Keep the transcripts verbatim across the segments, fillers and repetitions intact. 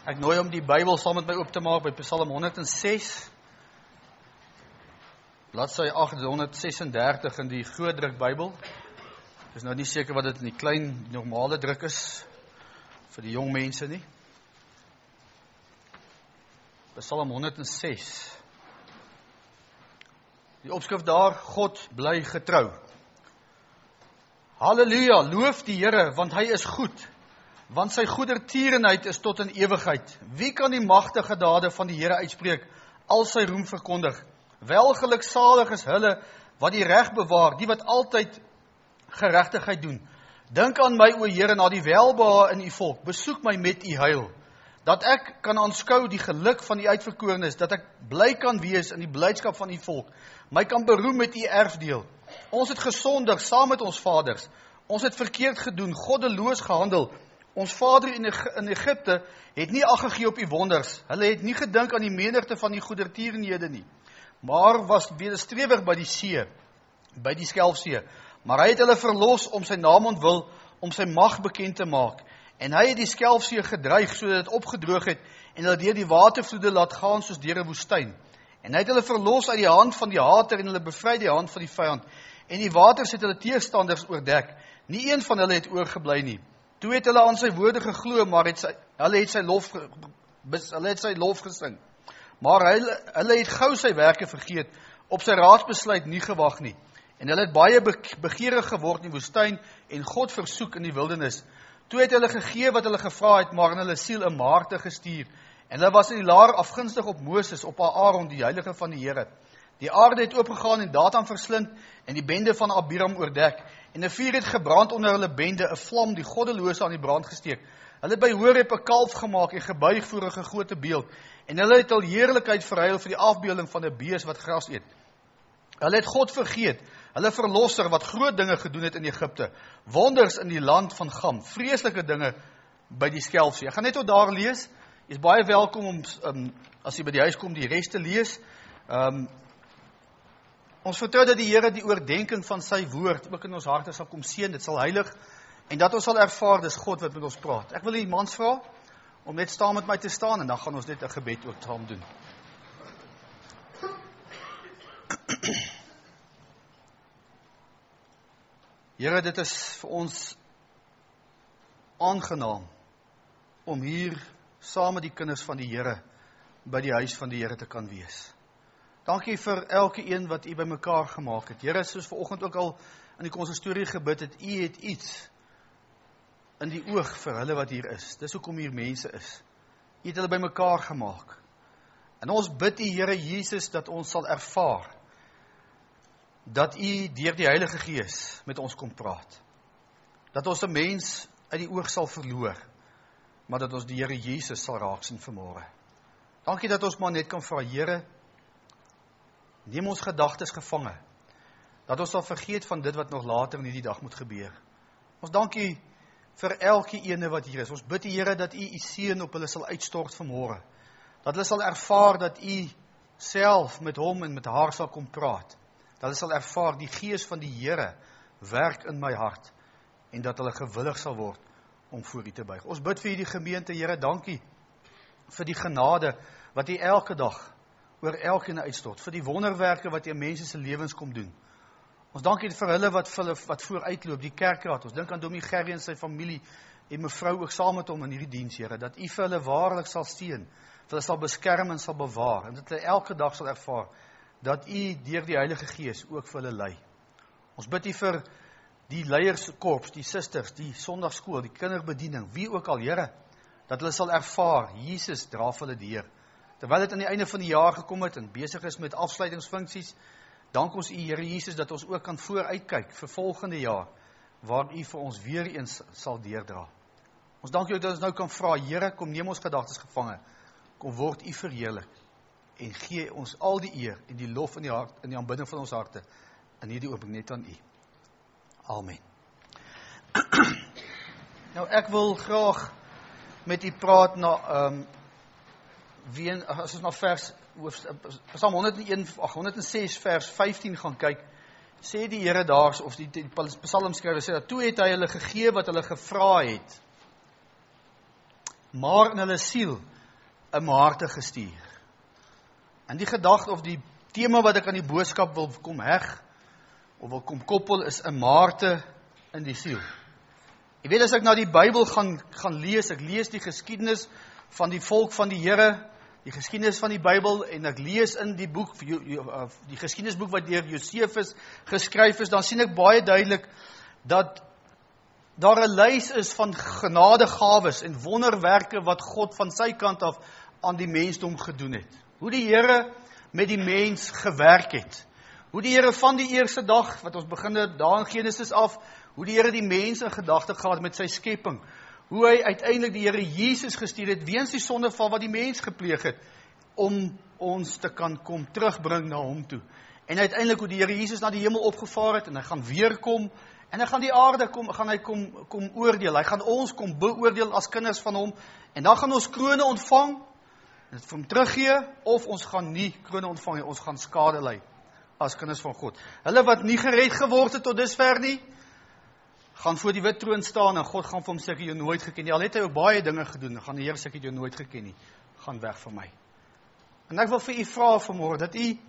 Ek nooi om die Bybel saam met my oop te maak by Psalm honderd en ses. Bladsy agt honderd ses en dertig in die groot druk Bybel. Ek is nou nie seker wat dit in die klein normale druk is vir die jong mense nie. Psalm honderd en ses. Die opskrif daar, God bly getrou. Halleluja, loof die Here, want hy is goed. Want sy goedertierenheid is tot in ewigheid. Wie kan die magtige dade van die Here uitspreek, al sy roem verkondig? Welgeluksalig is hulle wat die reg bewaar, die wat altyd geregtigheid doen. Dink aan my, o Here, na die welbehae in u volk. Besoek my met u heil. Dat ek kan aanskou die geluk van die uitverkorenes, dat ek bly kan wees in die blydskap van u volk. My kan beroem met u erfdeel. Ons het gesondig saam met ons vaders. Ons het verkeerd gedoen, goddeloos gehandel. Ons vader in Egipte het nie ag gegee op die wonders. Hulle het nie gedink aan die menigte van die goedertierenhede nie, maar was wederstrewig by die see, by die Skelfsee. Maar hy het hulle verlos om sy naam ontwil, om sy mag bekend te maak. En hy het die Skelfsee gedreig, sodat het opgedroog het, en hulle deur die watervloede laat gaan soos deur 'n woestyn. En hy het hulle verlos uit die hand van die hater, en hulle bevry die hand van die vyand. En die waters het hulle teestanders oordek. Nie een van hulle het oorgebly nie. Toe het hulle aan sy woorde geglo, maar het sy, hulle, het sy lof, hulle het sy lof gesing. Maar hulle, hulle het gou sy werke vergeet, op sy raadsbesluit nie gewag nie. En hulle het baie begeerig geword in die woestyn, en God versoek in die wildernis. Toe het hulle gegee wat hulle gevra het, maar in hulle siel 'n maarte gestuur. En hulle was in die laar afgunstig op Moses, op Aaron, die heilige van die Here. Die aarde het oopgegaan en Datan verslind, en die bende van Abiram oordek. En 'n vuur het gebrand onder hulle bende, 'n vlam die goddelose aan die brand gesteek. Hulle het by Horeb 'n kalf gemaak en gebuig voor 'n gegote beeld. En hulle het al heerlikheid verhuil vir die afbeelding van 'n bees wat gras eet. Hulle het God vergeet, hulle verlosser wat groot dinge gedoen het in Egipte, wonders in die land van Gam, vreeslike dinge by die Skelfsee. Ek gaan net tot daar lees. Jy is baie welkom om, um, as jy by die huis kom, die res te lees. Um, Ons vertrou dat die Here die oordenking van sy woord ook in ons harte sal kom seën, dit sal heilig, en dat ons sal ervaar, dis God wat met ons praat. Ek wil die mans vra om net staan met my te staan, en dan gaan ons net 'n gebed ook saam doen. Here, dit is vir ons aangenaam om hier saam met die kinders van die Here by die huis van die Here te kan wees. Dankie vir elke een wat u by mekaar gemaak het. Here, soos vanoggend ook al in die konsistorie gebid het, u het iets in die oog vir hulle wat hier is. Dis hoekom hier mense is. U het hulle by mekaar gemaak. En ons bid u, Here Jesus, dat ons sal ervaar dat u deur die Heilige Gees met ons kom praat. Dat ons 'n mens uit die oog sal verloor, maar dat ons die Here Jesus sal raak sien vanmôre. Dankie dat ons maar net kan vra, Here, neem ons gedagtes gevange, dat ons sal vergeet van dit wat nog later in hierdie dag moet gebeur. Ons dankie vir elke ene wat hier is. Ons bid die Here dat u u seën op hulle sal uitstort vanmôre. Dat hulle sal ervaar dat u self met hom en met haar sal kom praat. Dat hulle sal ervaar die Gees van die Here werk in my hart, en dat hulle gewillig sal word om voor u te buig. Ons bid vir die gemeente, Here, dankie vir die genade wat u elke dag oor elkeen uitstort, vir die wonderwerke wat in mense se lewens kom doen. Ons dankie vir hulle wat, vir hulle, wat vooruitloop, die kerkraad. Ons dink aan Domie Gerrie en sy familie, en mevrou ook saam met hom in hierdie diens, Here, dat u vir hulle waarlik sal steun, vir hulle sal beskerm en sal bewaar, en dat hulle elke dag sal ervaar, dat u deur die Heilige Gees ook vir hulle lei. Ons bid u vir die leierskorps, die susters, die sondagskool, die kinderbediening, wie ook al, Here, dat hulle sal ervaar, Jesus dra vir hulle deur. Terwyl dit aan die einde van die jaar gekom het en besig is met afsluitingsfunksies, dank ons u, Here Jesus, dat ons ook kan vooruitkyk vir volgende jaar, waar u vir ons weer eens sal deurdra. Ons dank u ook dat ons nou kan vra, Here, kom neem ons gedagtes gevange, kom word u verheerlik, en gee ons al die eer en die lof in die hart, in die aanbidding van ons harte, en hierdie oop ek net aan u. Amen. Nou, ek wil graag met u praat na, um, wie, as ons na vers, Psalm honderd en een, ag, honderd en ses vers vyftien gaan kyk, sê die Here daar, of die, die psalmskrywer sê dat, toe het hy hulle gegee wat hulle gevra het, maar in hulle siel 'n Maarte gestuur. En die gedagte of die tema wat ek aan die boodskap wil kom heg, of wil kom koppel, is 'n Maarte in die siel. Jy weet, as ek na die Bybel gaan, gaan lees, ek lees die geskiedenis van die volk van die Here, die geskiedenis van die Bybel, en ek lees in die boek, die geskiedenisboek wat deur Josefus geskryf is, dan sien ek baie duidelik, dat daar 'n lys is van genadegawes en wonderwerke wat God van sy kant af aan die mensdom gedoen het. Hoe die Here met die mens gewerk het. Hoe die Here van die eerste dag, wat ons begin daar in Genesis af, hoe die Here die mens in gedagte gehad met sy skepping. Hoe hy uiteindelik die Here Jesus gestuur het, weens die sondeval wat die mens gepleeg het, om ons te kan kom terugbring na hom toe. En uiteindelik hoe die Here Jesus na die hemel opgevaar het, en hy gaan weer kom, en hy gaan die aarde kom, gaan hy kom, kom oordeel, hy gaan ons kom beoordeel as kinders van hom, en dan gaan ons krone ontvang, en het vir hom teruggee, of ons gaan nie krone ontvang, ons gaan skade ly, as kinders van God. Hulle wat nie gered geword het tot dusver nie, gaan voor die wit troon staan, en God gaan vir hom sê, ek het jou nooit geken nie, al het hy ook baie dinge gedoen, dan gaan die Here sê, ek het jou nooit geken nie, gaan weg van my. En ek wil vir u vra vanmôre, dat u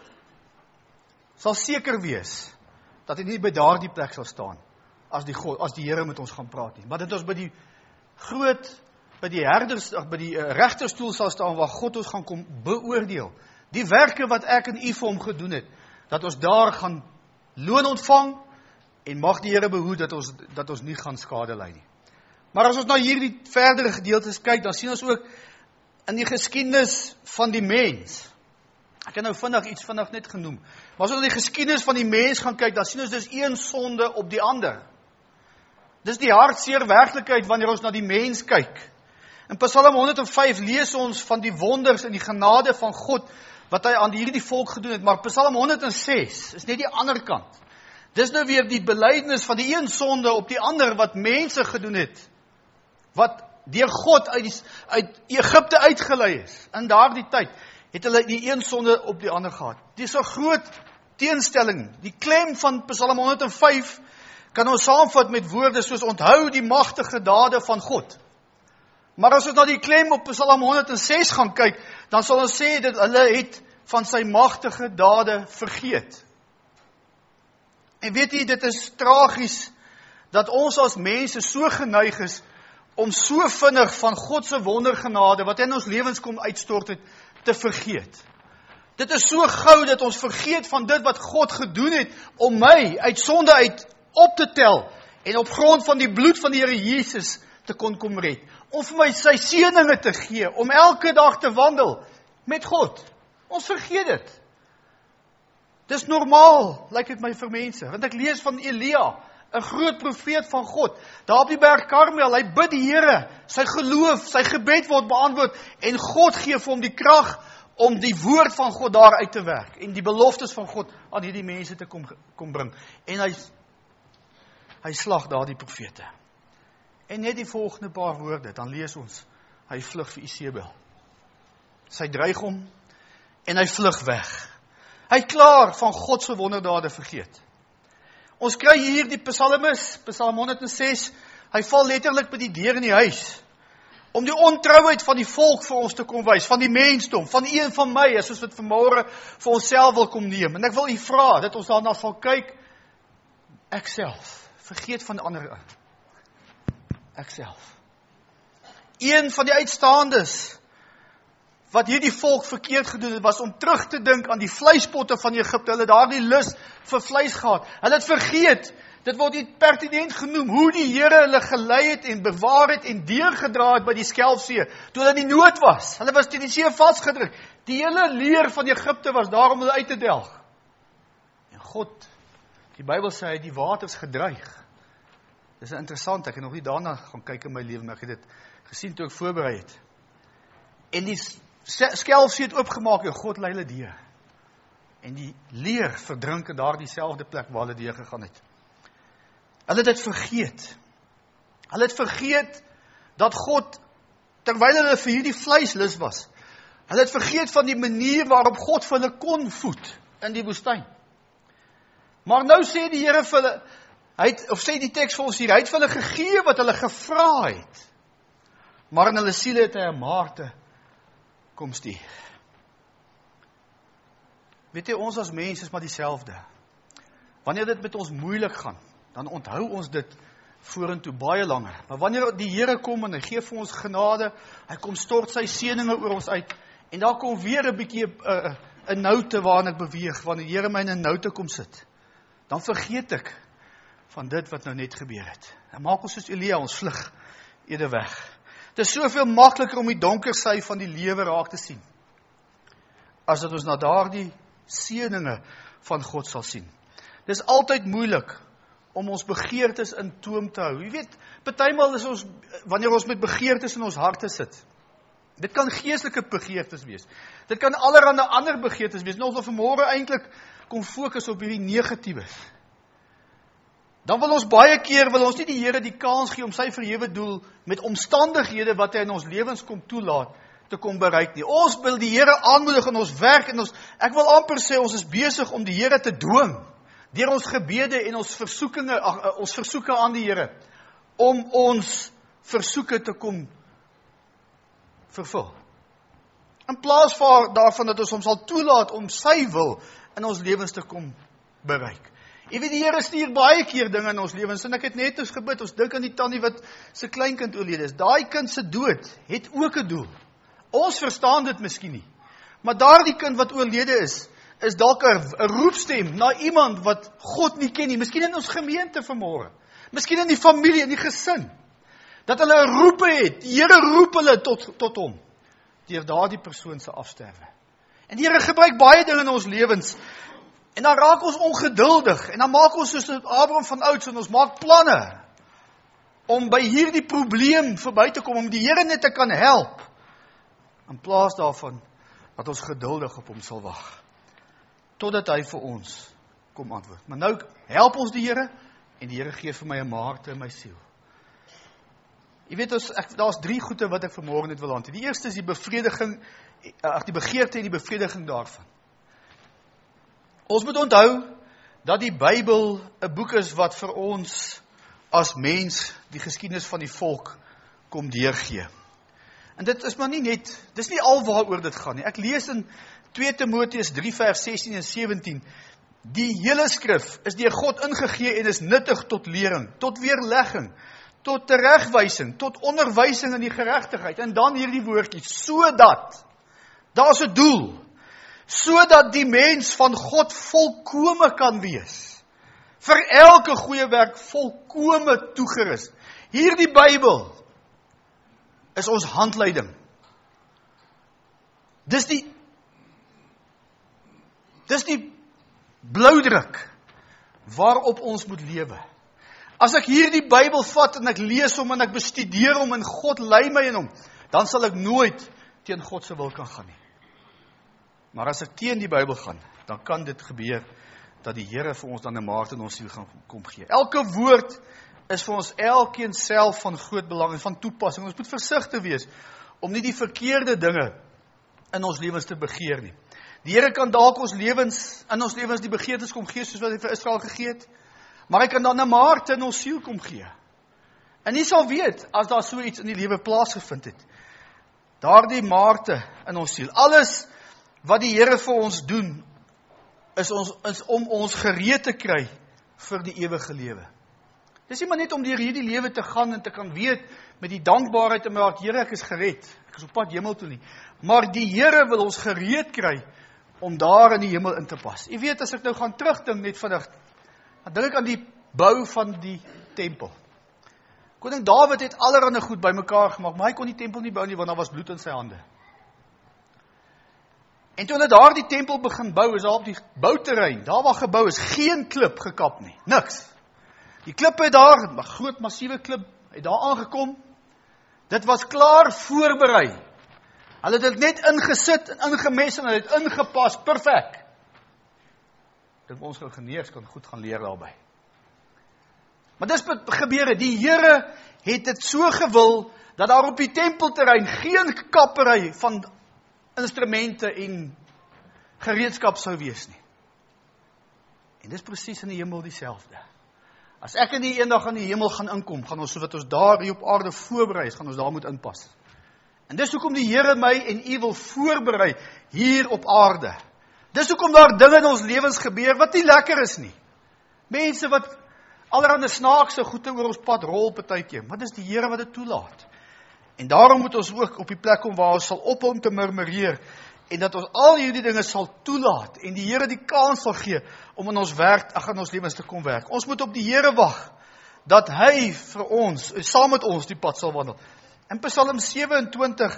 sal seker wees, dat hy nie by daardie plek sal staan, as die, God, as die Here met ons gaan praat nie, maar dat ons by die groot, by die herders, by die uh, regterstoel sal staan, waar God ons gaan kom beoordeel, die werke wat ek en u vir hom gedoen het, dat ons daar gaan loon ontvang, en mag die Here behoed, dat ons, dat ons nie gaan skade ly nie. Maar as ons na hierdie verdere gedeeltes kyk, dan sien ons ook, in die geskiedenis van die mens, ek het nou vinnig iets vinnig net genoem, maar as ons in die geskiedenis van die mens gaan kyk, dan sien ons dis een sonde op die ander. Dis die hartseer werklikheid wanneer ons na die mens kyk. In Psalm honderd en vyf lees ons van die wonders en die genade van God, wat hy aan hierdie volk gedoen het, maar Psalm honderd en ses is net die ander kant. Dis nou weer die belydenis van die een sonde op die ander, wat mense gedoen het, wat deur God uit, die, uit Egipte uitgelei is, in daardie tyd, het hulle die een sonde op die ander gehad. Dit is 'n groot teenstelling. Die klem van Psalm honderd en vyf kan ons saamvat met woorde soos onthou die magtige dade van God. Maar as ons na die klem op Psalm honderd en ses gaan kyk, dan sal ons sê dat hulle het van sy magtige dade vergeet. En weet jy, dit is tragies dat ons as mense so geneig is om so vinnig van God se wondergenade wat in ons lewens kom uitstort het, te vergeet. Dit is so gou dat ons vergeet van dit wat God gedoen het om my uit sonde uit op te tel en op grond van die bloed van die Here Jesus te kon kom red. Om vir my sy seëninge te gee, om elke dag te wandel met God. Ons vergeet dit. Dis normaal, lyk dit my vir mense, want ek lees van Elia, 'n groot profeet van God, daar op die berg Karmel, hy bid die Here, sy geloof, sy gebed word beantwoord, en God gee vir hom die krag om die woord van God daar uit te werk, en die beloftes van God aan hierdie mense te kom, kom bring. En hy, hy slag daar die profete. En net die volgende paar woorde, dan lees ons, hy vlug vir Isebel. Sy dreig hom, en hy vlug weg. Hy klaar van God se wonderdade vergeet. Ons kry hier die psalmis, Psalm honderd en ses, hy val letterlik by die deur in die huis, om die ontrouheid van die volk vir ons te kom wys, van die mensdom, van een van my, as ons dit vanmôre vir onsself wil kom neem. En ek wil u vra, dat ons daarna sal kyk, ek self, vergeet van die ander, ek self. Een van die uitstaandes, wat hierdie volk verkeerd gedoen het, was om terug te dink aan die vleispotte van Egipte. Hulle daar die lus vir vleis gehad. Hulle het vergeet, dit word nie pertinent genoem, hoe die Here hulle gelei het en bewaar het en deurgedra het by die Skelfsee, toe hulle in die nood was. Hulle was teen die see vasgedruk. Die hele leer van Egipte was daar om hulle uit te delg. En God, die Bybel sê, hy die waters gedreig. Dis interessant, ek het nog nie daarna gaan kyk in my lewe, maar ek het dit gesien toe ek voorberei het. En die Skelfsee het oopgemaak en God lei hulle deur. En die leer verdrink in daardie selfde plek waar hulle deur gegaan het. Hulle het dit vergeet. Hulle het vergeet dat God, terwyl hulle vir hierdie vleislus was, hulle het vergeet van die manier waarop God vir hulle kon voed in die woestyn. Maar nou sê die Here vir hulle, hy het, of sê die teks vir ons hier, hy het vir hulle gegee wat hulle gevra het. Maar in hulle siele het hy 'n Maarte kom stuur. Weet jy, ons as mens is maar dieselfde. Wanneer dit met ons moeilik gaan, dan onthou ons dit vorentoe baie langer. Maar wanneer die Here kom en hy gee vir ons genade, hy kom stort sy seëninge oor ons uit, en daar kom weer 'n bietjie 'n uh, 'n noute waarin ek beweeg, wanneer die Here my in 'n noute kom sit, dan vergeet ek van dit wat nou net gebeur het. En maak ons soos Elia, ons vlug eerder weg. Dit is soveel makliker om die donker sy van die lewe raak te sien, as dat ons na daardie seëninge van God sal sien. Dit is altyd moeilik om ons begeertes in toom te hou. Jy weet, partymal is ons, wanneer ons met begeertes in ons harte sit, dit kan geestelike begeertes wees, dit kan allerhande ander begeertes wees, nou ons wil vanmôre eintlik kom fokus op hierdie negatiewes. Dan wil ons baie keer, wil ons nie die Here die kans gee om sy verhewe doel met omstandighede wat hy in ons lewens kom toelaat, te kom bereik nie. Ons wil die Here aanmoedig in ons werk, en ons, ek wil amper sê, ons is besig om die Here te dwing, deur ons gebede en ons versoekinge, ach, ons versoeke aan die Here, om ons versoeke te kom vervul. In plaas van, daarvan dat ons hom sal toelaat om sy wil in ons lewens te kom bereik. Jy weet, die Here stuur baie keer dinge in ons lewens, en ek het net eens gebid, ons dink aan die tannie wat sy kleinkind oorlede is. Daai kind se dood het ook 'n doel. Ons verstaan dit miskien nie, maar daardie kind wat oorlede is, is dalk 'n roepstem na iemand wat God nie ken nie, miskien in ons gemeente vanmôre, miskien in die familie, in die gesin, dat hulle 'n roepe het, die Here roep hulle tot, tot hom, deur daardie persoon se afsterwe. En die Here gebruik baie dinge in ons lewens, en dan raak ons ongeduldig, en dan maak ons soos Abraham van ouds, en ons maak planne, om by hierdie probleem verby te kom, om die Here net te kan help, in plaas daarvan, dat ons geduldig op hom sal wag, totdat hy vir ons kom antwoord. Maar nou help ons die Here, en die Here gee vir my 'n maarte in my siel. Jy weet, daar's drie goede wat ek vanmôre net wil hanteer. Die eerste is die bevrediging, ag die begeerte en die bevrediging daarvan. Ons moet onthou, dat die Bybel 'n boek is wat vir ons, as mens, die geskiedenis van die volk, kom deurgee. En dit is maar nie net, dit is nie al waaroor dit gaan nie. Ek lees in twee Timoteus drie vers sestien en sewentien, die hele skrif is deur God ingegee en is nuttig tot lering, tot weerlegging, tot teregwysing, tot onderwysing in die geregtigheid. En dan hierdie woordjie, sodat, daar's 'n doel, sodat die mens van God volkome kan wees, vir elke goeie werk volkome toegerus. Hierdie Bybel is ons handleiding. Dis die dis die bloudruk waarop ons moet lewe. As ek hierdie Bybel vat en ek lees hom en ek bestudeer hom en God lei my in hom, dan sal ek nooit teen God se wil kan gaan nie. Maar as ek teen die Bybel gaan, dan kan dit gebeur dat die Here vir ons dan 'n maat in ons siel gaan kom gee. Elke woord is vir ons elkeen self van groot belang en van toepassing. Ons moet versigtig wees om nie die verkeerde dinge in ons lewens te begeer nie. Die Here kan dalk ons lewens, in ons lewens die begeertes kom gee, soos wat hy vir Israel gegee het, maar hy kan dan 'n maarte in ons siel kom gee. En jy sal weet, as daar so iets in die lewe plaasgevind het, daardie maarte in ons siel, alles wat die Here vir ons doen, is, ons, is om ons gereed te kry vir die ewige lewe. Dis nie maar net om deur hierdie lewe te gaan en te kan weet, met die dankbaarheid in my hart, Here, ek is gered, ek is op pad hemel toe nie, maar die Here wil ons gereed kry, om daar in die hemel in te pas. Jy weet, as ek nou gaan terugdink net vandag, dan dink ek aan die bou van die tempel. Koning Dawid het allerhande goed bymekaar gemaak, maar hy kon die tempel nie bou nie, want daar was bloed in sy hande. En toe hulle daar die tempel begin bou, is daar op die bouterrein, daar waar gebou is, geen klip gekap nie, niks. Die klip het daar, 'n groot massiewe klip, het daar aangekom, dit was klaar voorberei. Hulle het dit net ingesit en ingemes en hulle het ingepas, perfek. Ek dink ons ingenieurs kan goed gaan leer daarby. Maar dis wat gebeur, die Here het dit so gewil, dat daar op die tempelterrein geen kappery van instrumente en gereedskap sou wees nie. En dis presies in die hemel dieselfde. As ek in die eendag in die hemel gaan inkom, gaan ons, so wat ons daar hier op aarde voorberei is, gaan ons daar moet inpas. En dis hoekom die Here my en u wil voorberei hier op aarde. Dis hoekom daar dinge in ons lewens gebeur wat nie lekker is nie. Mense wat allerhande snaakse goede oor ons pad rol partykeer, maar dis die Here wat dit toelaat. En daarom moet ons ook op die plek kom waar ons sal ophou om te murmureer en dat ons al hierdie dinge sal toelaat en die Here die kans sal gee om in ons werk, ag in ons lewens te kom werk. Ons moet op die Here wag dat hy vir ons, saam met ons die pad sal wandel. In Psalm sewe-en-twintig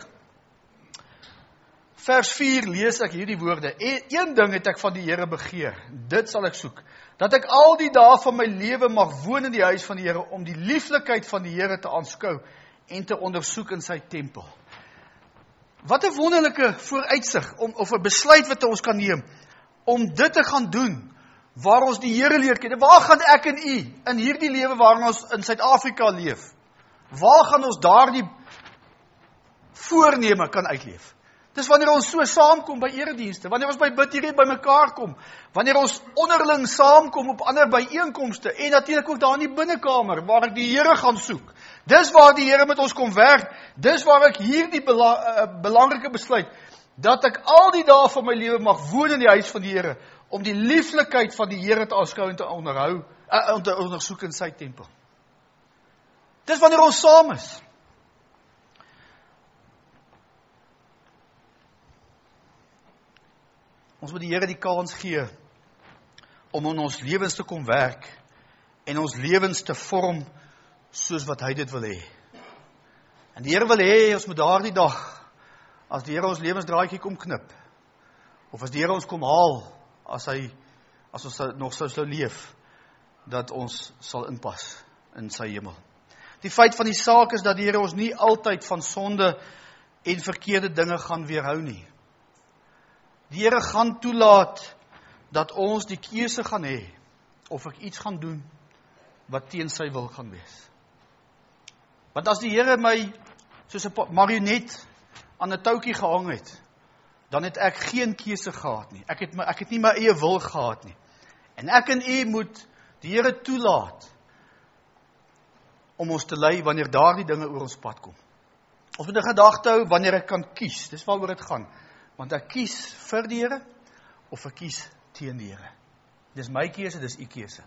vers vier lees ek hierdie woorde. Een ding het ek van die Here begeer, dit sal ek soek, dat ek al die dae van my lewe mag woon in die huis van die Here, om die lieflikheid van die Here te aanskou en te ondersoek in sy tempel. Wat 'n wonderlike vooruitsig, om, of 'n besluit wat ons kan neem, om dit te gaan doen, waar ons die Here leer ken. Waar gaan ek en u, in hierdie lewe waarin ons in Suid-Afrika leef, waar gaan ons daardie voorneme kan uitleef? Dis wanneer ons so saamkom by eredienste, wanneer ons by bid hierdie by mekaar kom, wanneer ons onderling saamkom op ander byeenkomste, en natuurlik ook daar in die binnekamer, waar ek die Here gaan soek. Dis waar die Here met ons kom werk, dis waar ek hierdie bela, uh, belangrike besluit, dat ek al die dae van my lewe mag woon in die huis van die Here, om die lieflikheid van die Here te aanskou en te onderhou, uh, om te ondersoek in sy tempel. Dis wanneer ons saam is. Ons moet die Here die kans gee om in ons lewens te kom werk en ons lewens te vorm soos wat hy dit wil hê. En die Here wil hê, ons moet daardie dag, as die Here ons lewensdraadjie kom knip, of as die Here ons kom haal, as hy, as ons nog sou sou leef, dat ons sal inpas in sy hemel. Die feit van die saak is dat die Here ons nie altyd van sonde en verkeerde dinge gaan weerhou nie. Die Here gaan toelaat dat ons die keuse gaan hê, of ek iets gaan doen wat teen sy wil gaan wees. Want as die Here my soos 'n marionet aan 'n touwtjie gehang het, dan het ek geen keuse gehad nie. Ek het, my, ek het nie my eie wil gehad nie. En ek en u moet die Here toelaat om ons te lei wanneer daardie dinge oor ons pad kom. Ons moet 'n gedagte hou wanneer ek kan kies. Dis waaroor dit gaan. Want ek kies vir die Here of ek kies teen die Here. Dis my keuse, dis u keuse.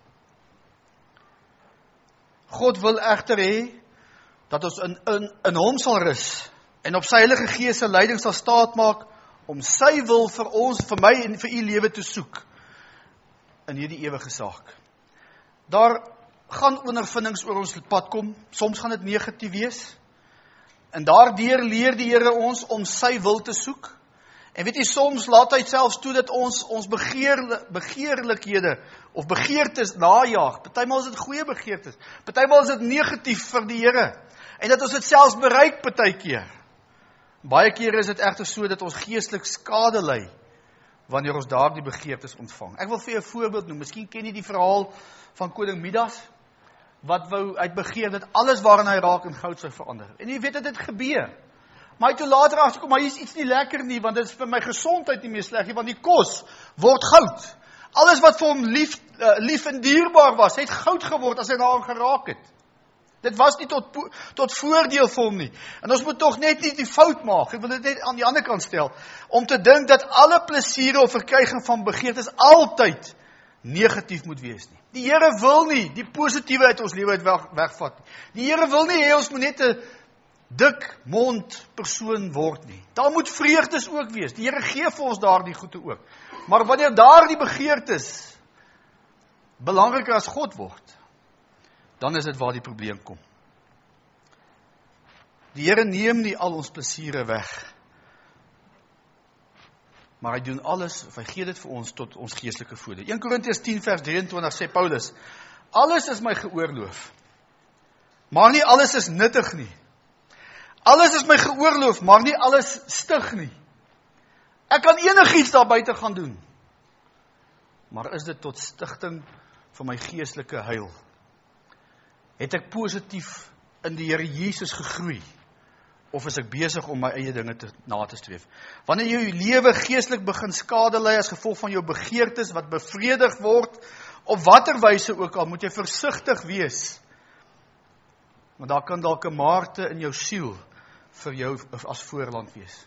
God wil egter hê dat ons in, in, in hom sal rus en op sy Heilige Gees se leiding sal staat maak om sy wil vir ons, vir my en vir u lewe te soek in hierdie ewige saak. Daar gaan ondervindings oor ons pad kom, soms gaan dit negatief wees, en daardeur leer die Here ons om sy wil te soek. En weet jy, soms laat hy selfs toe dat ons ons begeer, begeerlikhede of begeertes najaag. Partymal is dit goeie begeertes, partymal is dit negatief vir die Here, en dat ons dit selfs bereik partykeer. Baie kere is dit egter so dat ons geestelik skade ly wanneer ons daardie begeertes ontvang. Ek wil vir jou 'n voorbeeld noem. Miskien ken jy die verhaal van koning Midas, wat wou uit begeer dat alles waarin hy raak in goud sou verander. En jy weet dat dit gebeur. Maar hy toe later agterkom, maar hier is iets nie lekker nie, want dit is vir my gesondheid nie meer sleg nie, want die kos word goud. Alles wat vir hom lief, uh, lief en dierbaar was, het goud geword as hy daaraan geraak het. Dit was nie tot, tot voordeel vir hom nie. En ons moet tog net nie die fout maak, ek wil dit net aan die ander kant stel, om te dink dat alle plesiere of verkryging van begeertes altyd negatief moet wees nie. Die Here wil nie die positiewe uit ons lewe uit weg, wegvat nie. Die Here wil nie hê ons moet net 'n dik mond persoon word nie. Daar moet vreugdes ook wees. Die Here gee vir ons daardie goede ook. Maar wanneer daardie begeertes belangriker as God word, dan is dit waar die probleem kom. Die Here neem nie al ons plesiere weg, maar hy doen alles, of hy gee dit vir ons tot ons geestelike voordeel. Eerste Korintiërs tien vers drieëntwintig sê Paulus, alles is my geoorloof, maar nie alles is nuttig nie. Alles is my geoorloof, maar nie alles stig nie. Ek kan enigiets daar buite gaan doen, maar is dit tot stigting vir my geestelike heil? Het ek positief in die Here Jesus gegroei, of is ek besig om my eie dinge te, na te streef? Wanneer jy jou lewe geestelik begin skade ly as gevolg van jou begeertes wat bevredig word, op watter wyse ook al, moet jy versigtig wees. Want daar kan dalk 'n maarte in jou siel vir jou as voorland wees.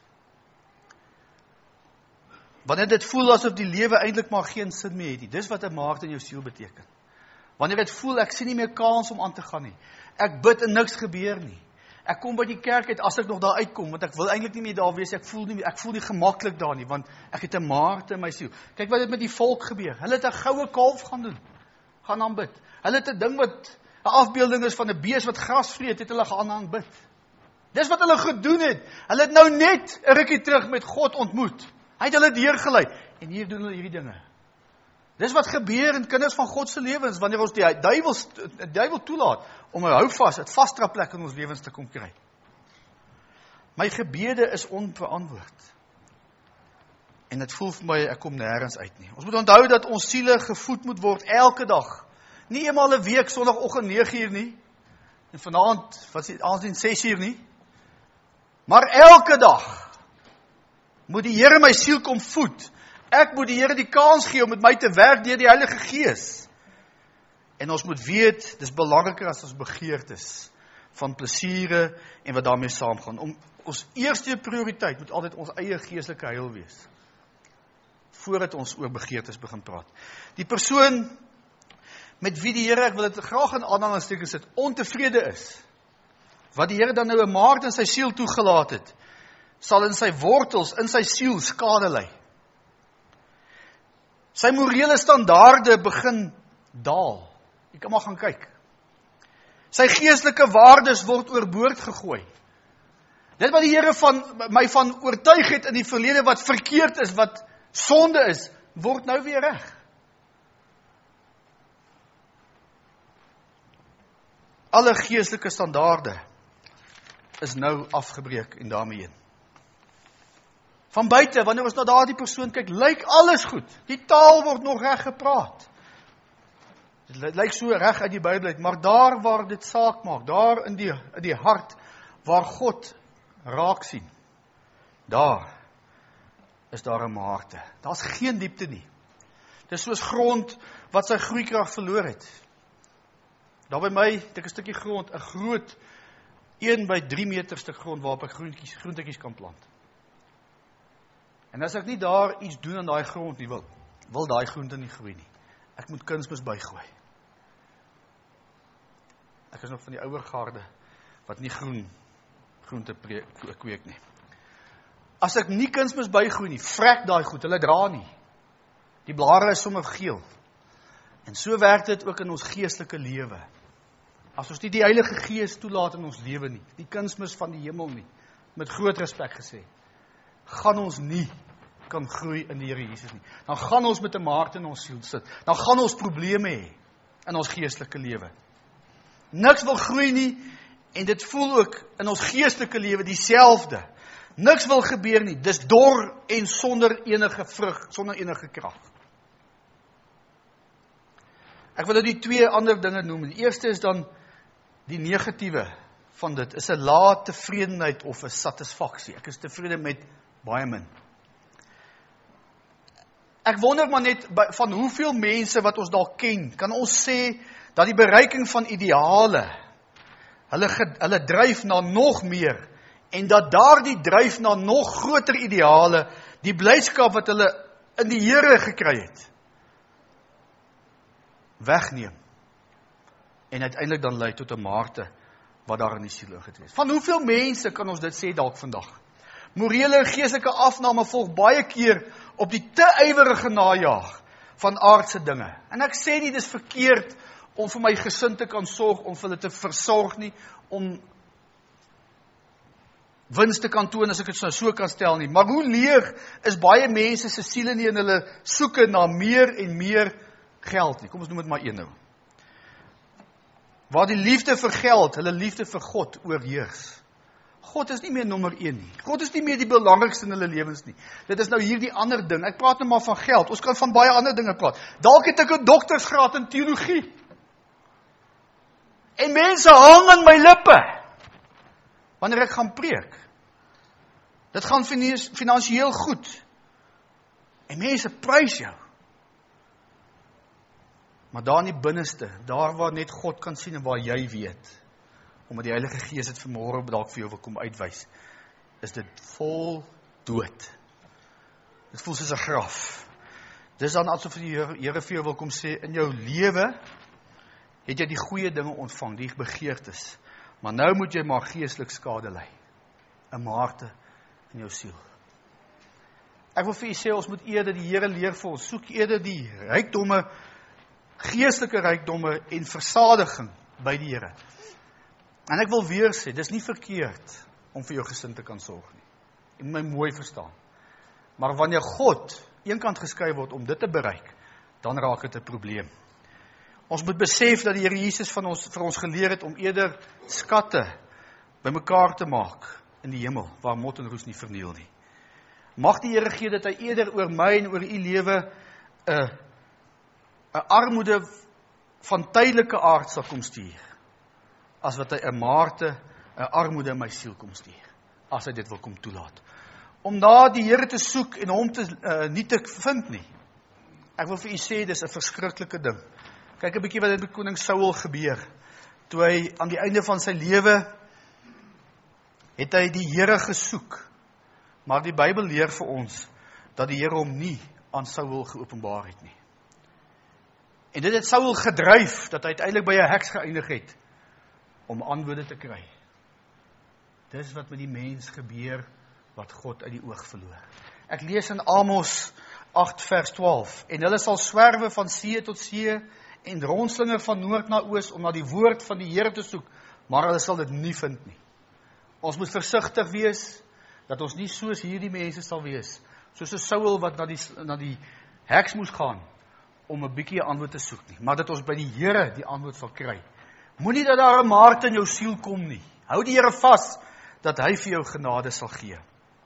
Wanneer dit voel asof die lewe eintlik maar geen sin meer het nie, dis wat 'n maagd in jou siel beteken. Wanneer dit voel, ek sien nie meer kans om aan te gaan nie. Ek bid en niks gebeur nie. Ek kom by die kerk uit as ek nog daar uitkom, want ek wil eintlik nie meer daar wees, ek voel nie, ek voel nie gemaklik daar nie, want ek het 'n maagd in my siel. Kyk wat het met die volk gebeur. Hulle het 'n goue kalf gaan doen, gaan aanbid. Hulle het 'n ding wat 'n afbeelding is van 'n bees wat gras vreet, het hulle gaan aanbid. Dis wat hulle gedoen het. Hulle het nou net 'n rukkie terug met God ontmoet. Hy het hulle deurgelei, en hier doen hulle hierdie dinge. Dis wat gebeur in kinders van God se lewens, wanneer ons die duiwel, die duiwel toelaat, om 'n houvas, 'n vaste plek in ons lewens te kom kry. My gebede is onverantwoord. En dit voel vir my, ek kom nêrens uit nie. Ons moet onthou dat ons siele gevoed moet word, elke dag. Nie eenmaal 'n week, sondagoggend nege uur nie, en vanaand, wat is dit, aansien ses uur nie, maar elke dag, moet die Here my siel kom voed. Ek moet die Here die kans gee om met my te werk deur die Heilige Gees. En ons moet weet, dis belangriker as ons begeertes van plesiere en wat daarmee saamgaan. Om ons eerste prioriteit moet altyd ons eie geestelike heil wees, voordat ons oor begeertes begin praat. Die persoon met wie die Here, ek wil dit graag in aanhalingstekens sit, ontevrede is, wat die Here dan nou 'n maagd in sy siel toegelaat het, sal in sy wortels, in sy siel skade ly. Sy morele standaarde begin daal. Jy kan maar gaan kyk. Sy geestelike waardes word oorboord gegooi. Dit wat die Here van my van oortuig het in die verlede wat verkeerd is, wat sonde is, word nou weer reg. Alle geestelike standaarde is nou afgebreek en daarmee heen. Van buite, wanneer ons na daardie persoon kyk, lyk alles goed. Die taal word nog reg gepraat. Dit lyk so reg uit die Bybel uit, maar daar waar dit saak maak, daar in die, in die hart, waar God raak sien, daar is daar 'n maagte. Daar's geen diepte nie. Dit is soos grond wat sy groeikrag verloor het. Daar by my, het ek 'n stukkie grond, 'n groot een by drie meter stuk grond waarop ek groentjies, groentetjies kan plant. En as ek nie daar iets doen aan daai grond nie, wil, wil daai groente nie groei nie. Ek moet kunsmis bygooi. Ek is nog van die ouer garde, wat nie groen, groente kweek nie. As ek nie kunsmis bygooi nie, vrek daai goed, hulle dra nie. Die blare is sommer geel. En so werk dit ook in ons geestelike lewe. As ons nie die Heilige Gees toelaat in ons lewe nie, die kunsmis van die hemel nie, met groot respek gesê, gaan ons nie kan groei in die Here Jesus nie. Dan gaan ons met 'n maagd in ons siel sit. Dan gaan ons probleme hê in ons geestelike lewe. Niks wil groei nie, en dit voel ook in ons geestelike lewe dieselfde. Niks wil gebeur nie. Dis dor en sonder enige vrug, sonder enige krag. Ek wil nou die twee ander dinge noem. Die eerste is dan die negatiewe van dit, is 'n lae tevredenheid of 'n satisfaksie. Ek is tevrede met baie min. Ek wonder maar net van hoeveel mense wat ons dalk ken, kan ons sê dat die bereiking van ideale, hulle, hulle dryf na nog meer, en dat daardie dryf na nog groter ideale, die blydskap wat hulle in die Here gekry het, wegneem, en uiteindelik dan lei tot 'n maagte, wat daar in die siel ingetree is. Van hoeveel mense kan ons dit sê dalk vandag? Morele en geestelike afname volg baie keer op die te ywerige najaag van aardse dinge. En ek sê nie, dis verkeerd om vir my gesin te kan sorg, om vir hulle te versorg nie, om wins te kan toon, as ek dit so, so kan stel nie. Maar hoe leeg is baie mense se siele nie, en hulle soeke na meer en meer geld nie. Kom ons noem dit maar een nou. Waar die liefde vir geld, hulle liefde vir God oorheers. God is nie meer nommer een nie. God is nie meer die belangrikste in hulle lewens nie. Dit is nou hier die ander ding. Ek praat nou maar van geld. Ons kan van baie ander dinge praat. Dalk het ek 'n doktorsgraad in teologie. En mense hang aan my lippe wanneer ek gaan preek. Dit gaan finansiëel goed. En mense prys jou. Maar daar in die binneste, daar waar net God kan sien en waar jy weet, omdat die Heilige Gees het vanmôre dalk vir jou wil kom uitwys, is dit vol dood. Dit voel soos 'n graf. Dis dan asof die Here, Here vir jou wil kom sê, in jou lewe het jy die goeie dinge ontvang, die begeertes, maar nou moet jy maar geestelik skade ly, 'n maarte in jou siel. Ek wil vir u sê, ons moet eerder die Here leer vir ons, soek eerder die rykdomme, geestelike rykdomme en versadiging by die Here. En ek wil weer sê, dis nie verkeerd om vir jou gesin te kan sorg nie. Jy moet my mooi verstaan. Maar wanneer God eenkant geskryf word om dit te bereik, dan raak dit 'n probleem. Ons moet besef dat die Here Jesus van ons, vir ons geleer het om eerder skatte bymekaar te maak in die hemel, waar mot en roes nie verniel nie. Mag die Here gee dat hy eerder oor my en oor u lewe 'n 'n armoede van tydelike aard sal kom stuur, as wat hy 'n maarte, 'n armoede in my siel kom stuur, as hy dit wil kom toelaat. Om na die Here te soek en hom te uh, nie te vind nie. Ek wil vir u sê, dis 'n verskriklike ding. Kyk 'n bietjie wat met koning Saul gebeur. Toe hy aan die einde van sy lewe het hy die Here gesoek. Maar die Bybel leer vir ons dat die Here hom nie aan Saul geopenbaar het nie. En dit het Saul gedryf dat hy uiteindelik by 'n heks geëindig het om antwoorde te kry. Dis wat met die mens gebeur wat God uit die oog verloor. Ek lees in Amos agt vers twaalf. En hulle sal swerwe van see tot see en rondslinger van noord na oos om na die woord van die Here te soek, maar hulle sal dit nie vind nie. Ons moet versigtig wees dat ons nie soos hierdie mense sal wees, soos 'n Saul wat na die, na die heks moes gaan om 'n bietjie 'n antwoord te soek nie, maar dat ons by die Here die antwoord sal kry. Moenie dat daar 'n maarte in jou siel kom nie. Hou die Here vas dat hy vir jou genade sal gee.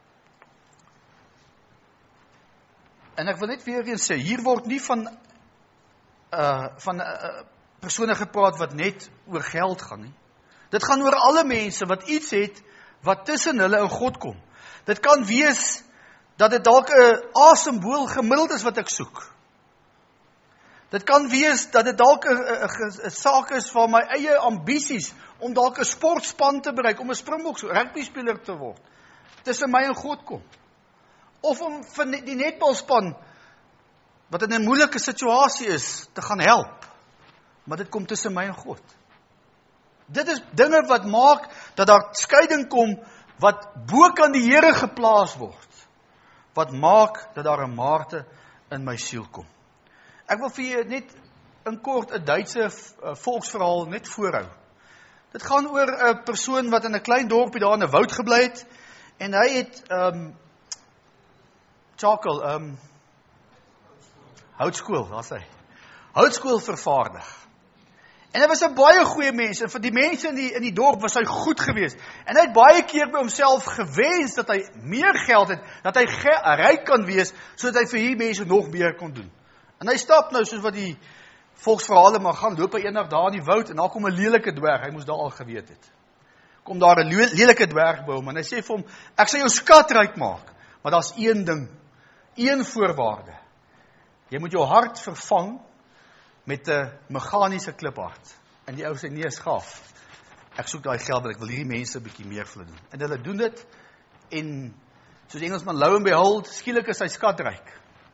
En ek wil net weer eens sê, hier word nie van uh, van uh, persone gepraat wat net oor geld gaan nie. Dit gaan oor alle mense wat iets het wat tussen hulle en God kom. Dit kan wees dat dit dalk 'n asemboel gemiddeld is wat ek soek. Dit kan wees dat dit dalk 'n saak is van my eie ambisies om dalk 'n sportspan te bereik, om 'n Springbok rugbyspeler te word. Tussen my en God kom. Of om vir die netbalspan wat in 'n moeilike situasie is te gaan help. Maar dit kom tussen my en God. Dit is dinge wat maak dat daar skeiding kom wat bo kan die Here geplaas word. Wat maak dat daar 'n maarte in my siel kom. Ek wil vir julle net in kort 'n Duitse volksverhaal net voorhou. Dit gaan oor 'n persoon wat in 'n klein dorpie daar in 'n woud gebly het en hy het um charcoal um houtskool, daar's hy. Houtskool vervaardig. En hy was 'n baie goeie mens en vir die mense in die in die dorp was hy goed geweest. En hy het baie keer by homself gewens dat hy meer geld het, dat hy ryk kan wees sodat hy vir hierdie mense nog meer kon doen. En hy stap nou soos wat die volksverhale maar gaan, loop hy eendag daar in die woud en daar kom 'n lelike dwerg, hy moes daar al geweet het. Kom daar 'n lelike dwerg by hom en hy sê vir hom, ek sal jou skatryk maak, maar daar's een ding, een voorwaarde. Jy moet jou hart vervang met 'n meganiese kliphart. En die ou sê, nee, skaaf. Ek soek daai geld, want ek wil hierdie mense 'n bietjie meer vir hulle doen. En hulle doen dit en soos die Engelsman lo and behold, skielik is hy skatryk.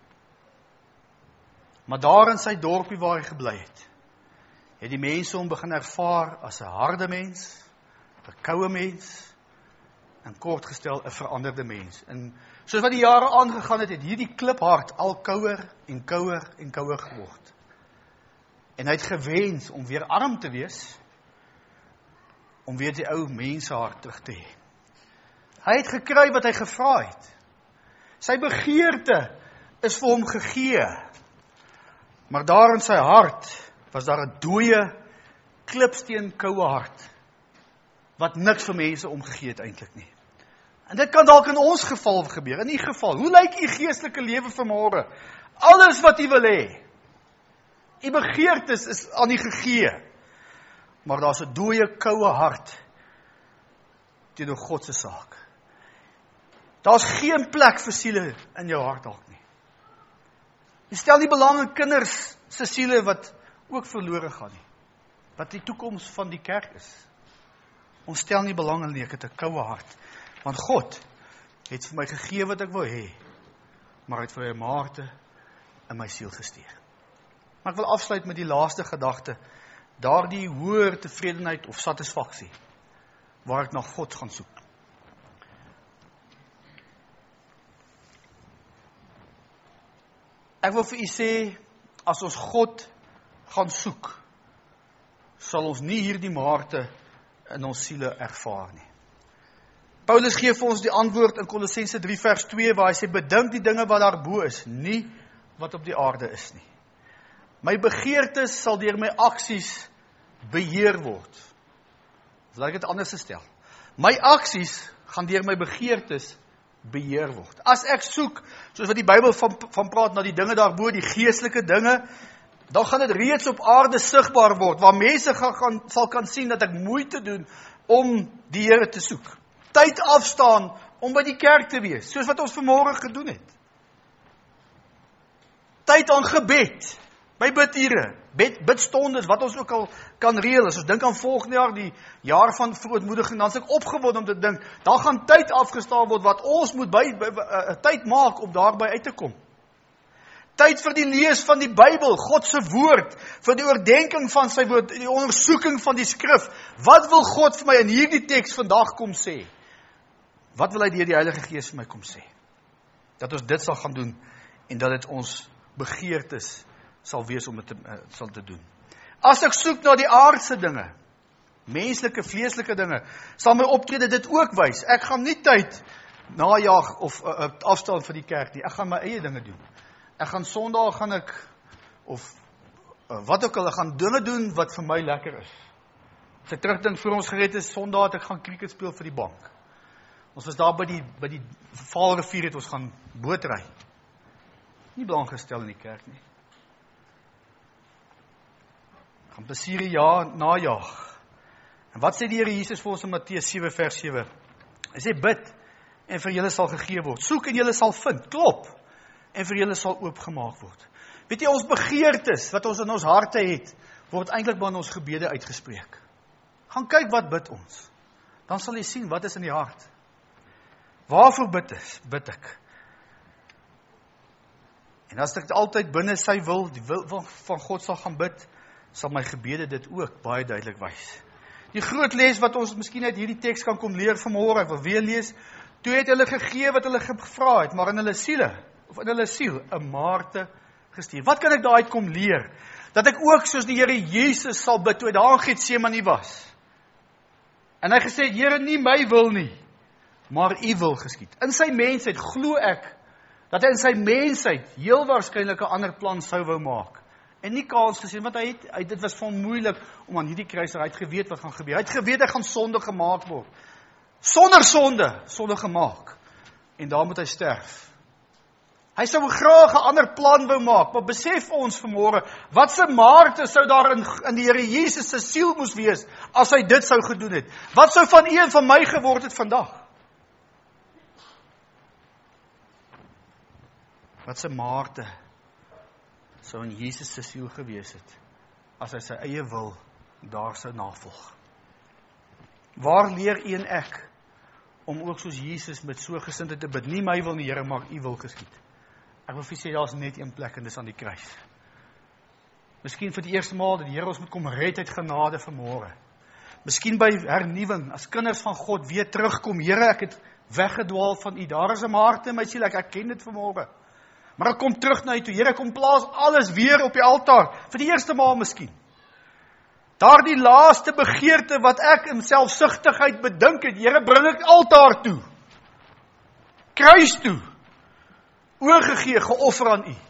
Maar daar in sy dorpie waar hy gebly het, het die mense hom begin ervaar as 'n harde mens, 'n koue mens, en kort gestel 'n veranderde mens. En soos wat die jare aangegaan het, het hierdie kliphart al kouer en kouer en kouer geword. En hy het gewens om weer arm te wees, om weer die ou mensehart terug te hê. Hy het gekry wat hy gevra het. Sy begeerte is vir hom gegee. Maar daar in sy hart was daar 'n dooie, klipsteen koue hart, wat niks vir mense omgegee het eintlik nie. En dit kan dalk in ons geval gebeur, in die geval. Hoe lyk u geestelike lewe vanmôre? Alles wat u wil hê. U begeertes is aan u gegee. Maar daar's 'n dooie, koue hart teenoor God se saak. Daar's geen plek vir siele in jou hart dalk nie. Jy stel nie belang in kinders se siele wat ook verlore gaan nie. Wat die toekoms van die kerk is. Ons stel nie belang in nie, ek het 'n koue hart. Want God het vir my gegee wat ek wil hê, maar hy het vir my 'n maarte in my siel gestuur. Maar ek wil afsluit met die laaste gedagte, daardie hoër tevredenheid of satisfaksie, waar ek na God gaan soek. Ek wil vir u sê, as ons God gaan soek, sal ons nie hierdie maarte in ons siele ervaar nie. Paulus gee vir ons die antwoord in Kolossense drie vers twee, waar hy sê, bedink die dinge wat daarbo is, nie wat op die aarde is nie. My begeertes sal deur my aksies beheer word. Laat ek dit anders stel. My aksies gaan deur my begeertes beheer word. As ek soek, soos wat die Bybel van, van praat, na die dinge daarbo, die geestelike dinge, dan gaan dit reeds op aarde sigbaar word, waar mense gaan, gaan, sal kan sien dat ek moeite doen om die Here te soek. Tyd afstaan om by die kerk te wees, soos wat ons vanmôre gedoen het. Tyd aan gebed, by bidure, bid, bidstondes, wat ons ook al kan reël. As ons dink aan volgende jaar, die jaar van verootmoediging, dan is ek opgewonde om te dink, dan gaan tyd afgestaan word, wat ons moet by, by, by uh, tyd maak om daarby uit te kom. Tyd vir die lees van die Bybel, God se woord, vir die oordenking van sy woord, die ondersoeking van die skrif. Wat wil God vir my in hierdie teks vandag kom sê? Wat wil hy deur die Heilige Gees vir my kom sê? Dat ons dit sal gaan doen, en dat dit ons begeertes sal wees om dit te, uh, sal te doen. As ek soek na die aardse dinge, menslike, vleeslike dinge, sal my optrede dit ook wys. Ek gaan nie tyd najaag of uh, uh, afstaan vir die kerk nie. Ek gaan my eie dinge doen. Ek gaan Sondag gaan ek, of uh, wat ook al, ek gaan dinge doen wat vir my lekker is. As ek terugdink voor ons gered is, Sondag het ek gaan cricket speel vir die bank. Ons was daar by die, by die Vaalrivier het ons gaan bootry. Nie belang gestel in die kerk nie. Gaan plesiere ja, najaag. En wat sê die Here Jesus vir ons in Matteus sewe vers sewe? Hy sê bid en vir julle sal gegee word. Soek en julle sal vind. Klop en vir julle sal oopgemaak word. Weet jy, ons begeertes wat ons in ons harte het, word eintlik by ons gebede uitgespreek. Gaan kyk wat bid ons. Dan sal jy sien wat is in die hart. Waarvoor bid is, bid ek? En as ek altyd binne sy wil, die wil van God sal gaan bid, sal my gebede dit ook baie duidelik wys. Die groot les wat ons miskien uit hierdie teks kan kom leer vanmôre, ek wil weer lees, toe het hulle gegee wat hulle gevra het, maar in hulle siele, of in hulle siel, 'n maarte gestuur. Wat kan ek daaruit kom leer? Dat ek ook soos die Here Jesus sal bid, toe hy daar in Getsemane was. En hy gesê het, Here, nie my wil nie, maar u wil geskied. In sy mensheid glo ek, dat hy in sy mensheid heel waarskynlik 'n ander plan sou wou maak. En nie kans gesien, want hy het, hy, dit was vir hom moeilik om aan hierdie kruis, hy het geweet wat gaan gebeur. Hy het geweet hy gaan sonde gemaak word. Sonder sonde, sonde gemaak. En daar moet hy sterf. Hy sou graag 'n ander plan wou maak, maar besef ons vanmôre, wat se maarte sou daar in, in die Here Jesus se siel moes wees, as hy dit sou gedoen het. Wat sou van een van my geword het vandag? Wat se maarte sou in Jesus se siel gewees het, as hy sy eie wil daar sou navolg. Waar leer u en ek, om ook soos Jesus met so gesindheid te bid, nie my wil nie, Here, maar u wil geskied. Ek wil vir sê, daar is net een plek, en dis aan die kruis. Miskien vir die eerste maal, dat die Here ons moet kom red uit genade vanmôre. Miskien by hernuwing, as kinders van God, weer terugkom, Here, ek het weggedwaal van u, daar is 'n maarte in my siel, ek erken dit vanmôre. Maar ek kom terug na u toe, Here, kom plaas alles weer op die altaar, vir die eerste maal miskien. Daar die laaste begeerte wat ek in selfsugtigheid bedink het, Here, bring ek altaar toe. Kruis toe. Oorgegee, geoffer aan u.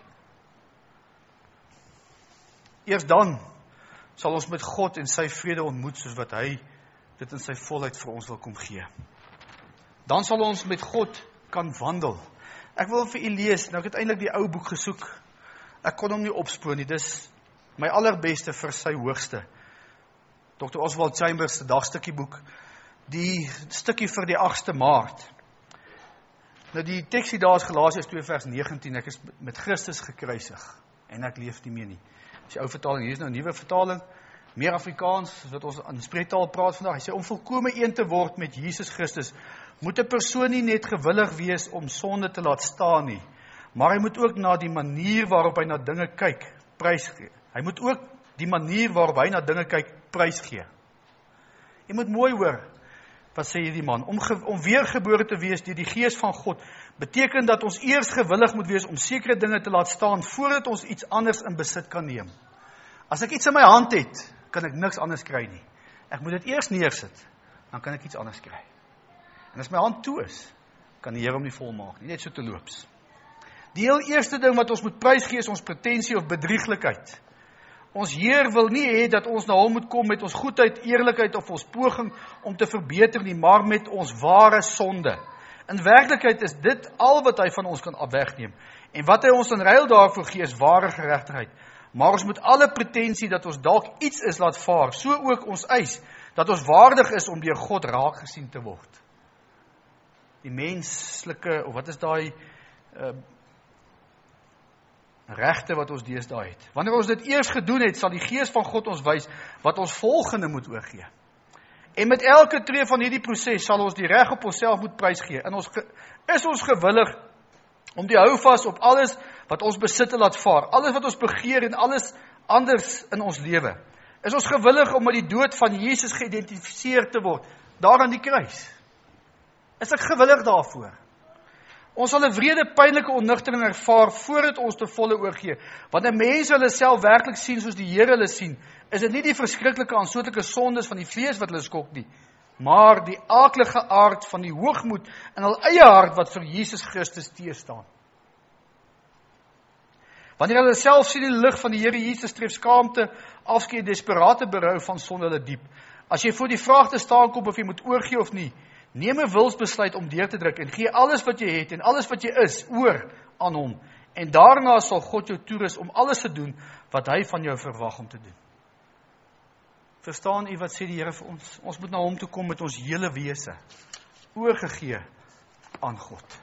Eers dan sal ons met God en sy vrede ontmoet, soos wat hy dit in sy volheid vir ons wil kom gee. Dan sal ons met God kan wandel. Ek wil vir u lees, nou ek het eintlik die ou boek gesoek. Ek kon hom nie opspoor nie, dis my allerbeste vir sy hoogste. dokter Oswald Chambers se dagstukkie boek, die stukkie vir die agste Maart. Nou die teksie daar is Galasiërs twee vers negentien, ek is met Christus gekruisig, en ek leef nie meer nie. Dis die ou vertaling, hier is nou 'n nuwe vertaling, meer Afrikaans, wat ons in spreektaal praat vandag. Hy sê, om volkome een te word met Jesus Christus, moet 'n persoon nie net gewillig wees om sonde te laat staan nie, maar hy moet ook na die manier waarop hy na dinge kyk, prys gee. Hy moet ook die manier waarop hy na dinge kyk, prys gee. Jy moet mooi hoor, wat sê hierdie man, om, ge, om weergebore te wees deur die Gees van God, beteken dat ons eers gewillig moet wees om sekere dinge te laat staan, voordat ons iets anders in besit kan neem. As ek iets in my hand het, kan ek niks anders kry nie. Ek moet dit eers neersit, dan kan ek iets anders kry. En as my hand toe is, kan die Here hom nie volmaak nie, net so te loops. Die heel eerste ding wat ons moet prys gee is ons pretensie of bedrieglikheid. Ons Heer wil nie hê dat ons na hom moet kom met ons goedheid, eerlikheid of ons poging om te verbeter nie, maar met ons ware sonde. In werklikheid is dit al wat hy van ons kan wegneem. En wat hy ons in ruil daarvoor gee is ware geregtigheid. Maar ons moet alle pretensie dat ons dalk iets is laat vaar, so ook ons eis, dat ons waardig is om deur God raak gesien te word. Die menslike, of wat is daai uh, regte wat ons deesdae het. Wanneer ons dit eers gedoen het, sal die Gees van God ons wys wat ons volgende moet oorgee. En met elke tree van hierdie proses sal ons die reg op onsself moet prysgee. En ons is ons gewillig om die houvas op alles wat ons besit te laat vaar, alles wat ons begeer en alles anders in ons lewe. Is ons gewillig om met die dood van Jesus geïdentifiseer te word, daar aan die kruis. Is ek gewillig daarvoor? Ons sal 'n wrede, pynlike onnigtering ervaar voordat ons te volle oorgee. Wanneer mense hulle self werklik sien soos die Here hulle sien, is dit nie die verskriklike aanstootlike sondes van die vlees wat hulle skok nie, maar die aaklige aard van die hoogmoed in hul eie hart wat vir Jesus Christus teestaan. Wanneer hulle self sien in die lig van die Here Jesus, tref skaamte, afskeid, desperate berou van sonde hulle diep. As jy voor die vraag te staan kom of jy moet oorgee of nie, neem 'n wilsbesluit om deur te druk en gee alles wat jy het en alles wat jy is oor aan hom. En daarna sal God jou toerus om alles te doen wat hy van jou verwag om te doen. Verstaan u wat sê die Here vir ons? Ons moet na hom toe kom met ons hele wese, oorgegee aan God.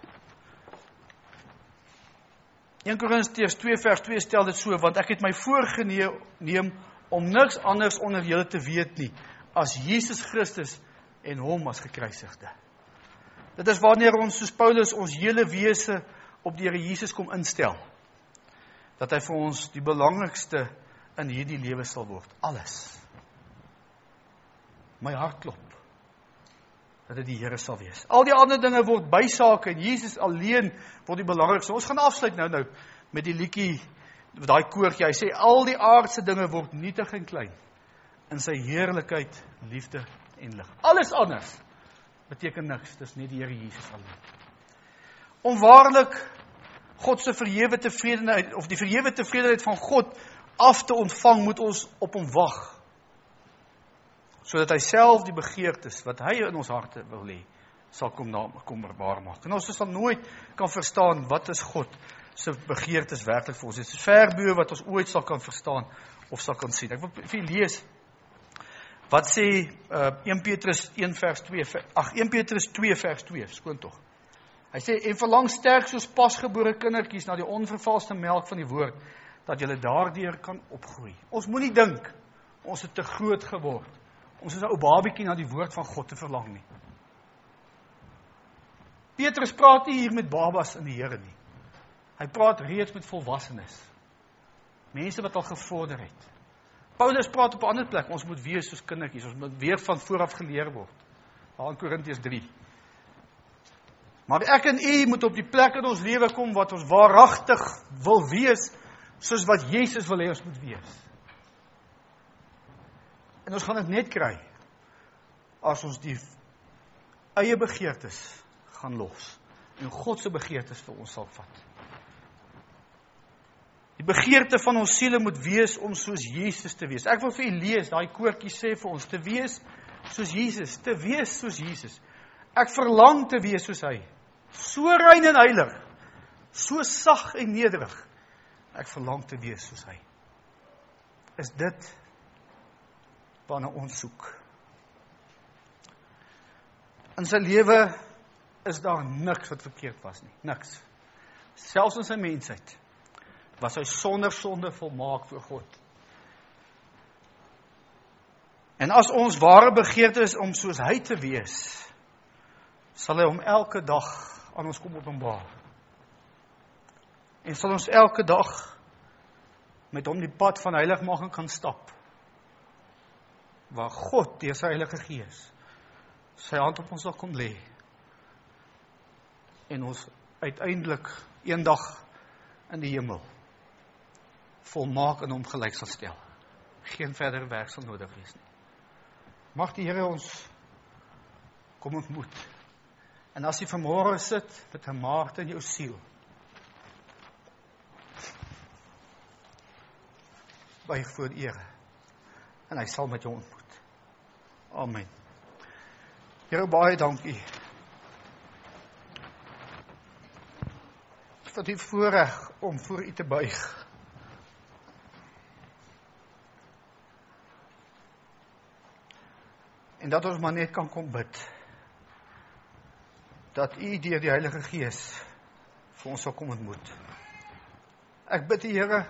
Eerste Korintiërs twee vers twee stel dit so, want ek het my voorgeneem om niks anders onder julle te weet nie, as Jesus Christus en hom as gekruisigde. Dit is wanneer ons soos Paulus ons hele wese op die Here Jesus kom instel, dat hy vir ons die belangrikste in hierdie lewe sal word. Alles. My hart klop, dat dit die Here sal wees. Al die ander dinge word bysake en Jesus alleen word die belangrikste. Ons gaan afsluit nou nou met die liedjie, daai koortjie. Hy sê al die aardse dinge word nietig en klein in sy heerlikheid, liefde en lig. Alles anders beteken niks, dis nie die Here Jesus alleen. Om waarlik God se verhewe tevredenheid of die verhewe tevredenheid van God af te ontvang, moet ons op hom wag, sodat hy self die begeertes wat hy in ons harte wil hê, sal kom na kom waar maak. En ons sal nooit kan verstaan wat is God se begeertes werklik vir ons. Dit is ver bo wat ons ooit sal kan verstaan of sal kan sien. Ek wil vir julle lees wat sê uh, Eerste Petrus een vers twee, ag Eerste Petrus twee vers twee, skoon tog. Hy sê, en verlang sterk soos pasgebore kindertjies na die onvervalste melk van die woord, dat julle daardeur kan opgroei. Ons moenie dink, ons het te groot geword. Ons is 'n ou babietjie na die woord van God te verlang nie. Petrus praat nie hier met babas in die Here nie. Hy praat reeds met volwassenes. Mense wat al gevorder het. Paulus praat op 'n ander plek, ons moet wees soos kindertjies, ons moet weer van vooraf geleer word. Daar in Korintiërs drie. Maar ek en u moet op die plek in ons lewe kom wat ons waaragtig wil wees, soos wat Jesus wil hê ons moet wees. En ons gaan dit net kry, as ons die eie begeertes gaan los, en God se begeertes vir ons sal vat. Die begeerte van ons siele moet wees om soos Jesus te wees. Ek wil vir u lees, daai koortjie sê vir ons, te wees soos Jesus, te wees soos Jesus. Ek verlang te wees soos hy, so rein en heilig, so sag en nederig. Ek verlang te wees soos hy. Is dit waarna ons soek? In sy lewe is daar niks wat verkeerd was nie, niks. Selfs in sy mensheid was hy sonder sonde volmaak voor God. En as ons ware begeerte is om soos hy te wees, sal hy hom elke dag aan ons kom openbaar. En sal ons elke dag met hom die pad van heiligmaking kan stap, waar God deur sy Heilige Gees sy hand op ons sal kom lê, en ons uiteindelik eendag in die hemel volmaak in hom gelyk sal stel. Geen verdere werk sal nodig wees nie. Mag die Here ons kom ontmoet. En as jy vanmôre sit met 'n maagd in jou siel, buig voor die Here, en hy sal met jou ontmoet. Amen. Here, baie dankie vir die voorreg om voor U te buig. En dat ons maar net kan kom bid, dat U deur die Heilige Gees vir ons sal kom ontmoet. Ek bid die Here,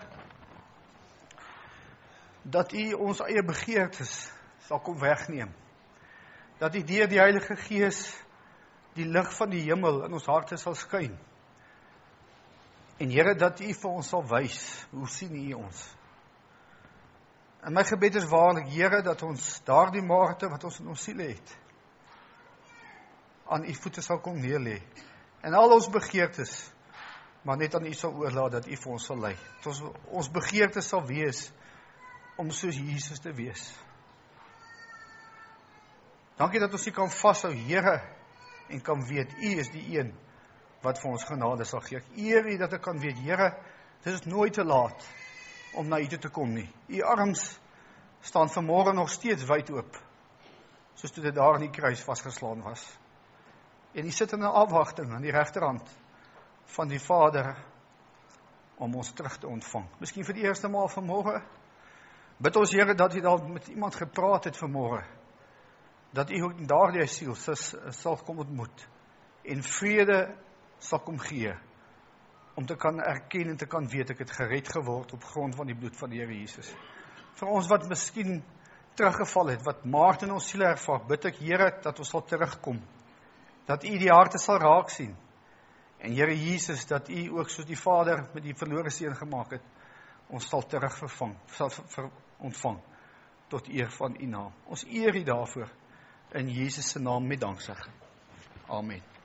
dat U ons eie begeertes sal kom wegneem, dat U deur die Heilige Gees die lig van die hemel in ons harte sal skyn, en Here, dat U vir ons sal wys, hoe sien U ons? En my gebed is waarlik, Here, dat ons daardie maagte wat ons in ons siel het, aan U voete sal kom neerlê, en al ons begeertes, maar net aan U sal oorlaat, dat U vir ons sal lei. Dat ons, ons begeertes sal wees, om soos Jesus te wees. Dankie dat ons U kan vashou, Here, en kan weet, U is die een, wat vir ons genade sal gee. Ek eer U dat ek kan weet, Here, dit is nooit te laat, om na U toe te kom nie. U arms staan vanmôre nog steeds wyd oop, soos toe dit daar in die kruis vasgeslaan was. En U sit in 'n afwagting aan die regterhand van die Vader om ons terug te ontvang. Miskien vir die eerste maal vanmôre. Bid ons, Here, dat U dalk met iemand gepraat het vanmôre, dat U ook in daardie siel sal kom ontmoet en vrede sal kom gee, om te kan erken en te kan weet, ek het gered geword op grond van die bloed van die Here Jesus. Vir ons wat miskien teruggeval het, wat maart in ons siele ervaar, bid ek, Here, dat ons sal terugkom, dat U die harte sal raak sien, en Here Jesus, dat U ook soos die Vader met die verlore seun gemaak het, ons sal terugvervang, sal ver, ontvang, tot eer van U naam. Ons eer U daarvoor, in Jesus se naam met danksegging. Amen.